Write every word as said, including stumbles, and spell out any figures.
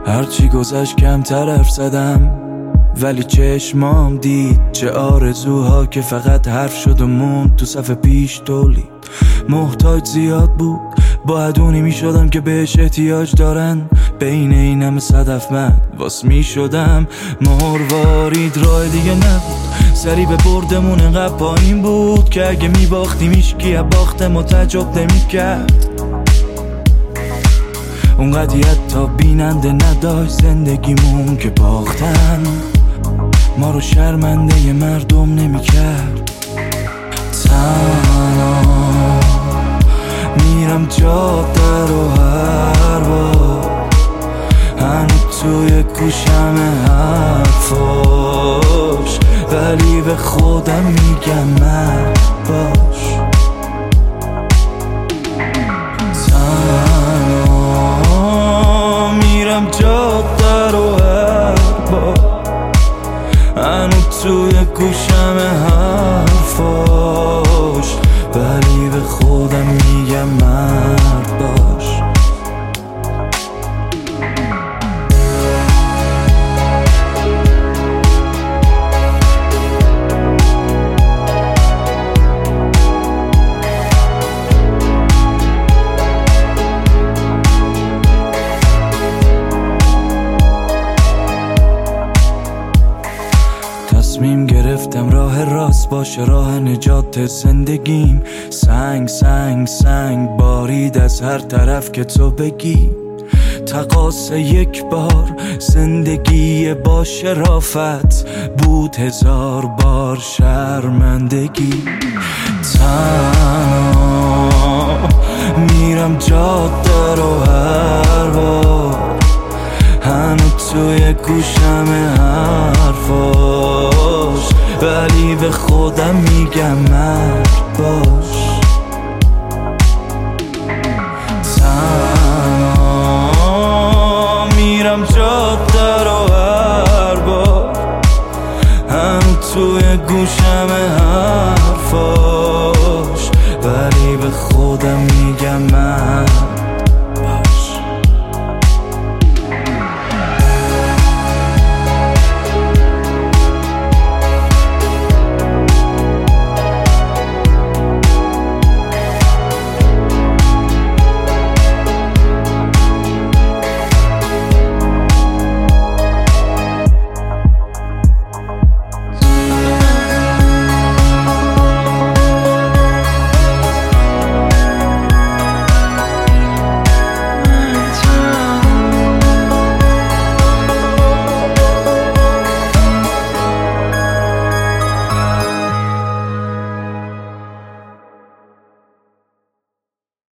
هرچی گذشت کمتر حرف زدم، ولی چشمام دید چه آرزوها که فقط حرف شد و موند تو صف پیش تولید. محتاج زیاد بود، باید اونی می شدم که بهش احتیاج دارن. بین این همه صدف من واس می شدم. مروارید راه دیگه نبود، سری به بردمون انقدر پایین بود که اگه می باختیم ایشکی از باخت ما تعجب نمی کرد. اونقدر حتی بیننده نداشت زندگیمون که باختن ما رو شرمنده ی مردم نمی کرد. تنها میرم جاده رو هر بار، هنو توی گوشم حرفاش، ولی به خودم میگم مرد باش. تنها میرم جاده رو هر بار، هنو توی گوشم حرفاش، ولی به خودم میگم مرد باش. تصمیم گرفتم راه راست باشه راه نجات زندگیم. سنگ سنگ سنگ بارید از هر طرف که تو بگی. تقاص یک بار زندگی با شرافت بود هزار بار شرمندگی. تنها میرم جاده رو هر بار، هنو توی گوشم حرفاش، ولی به خودم میگم مرد باش.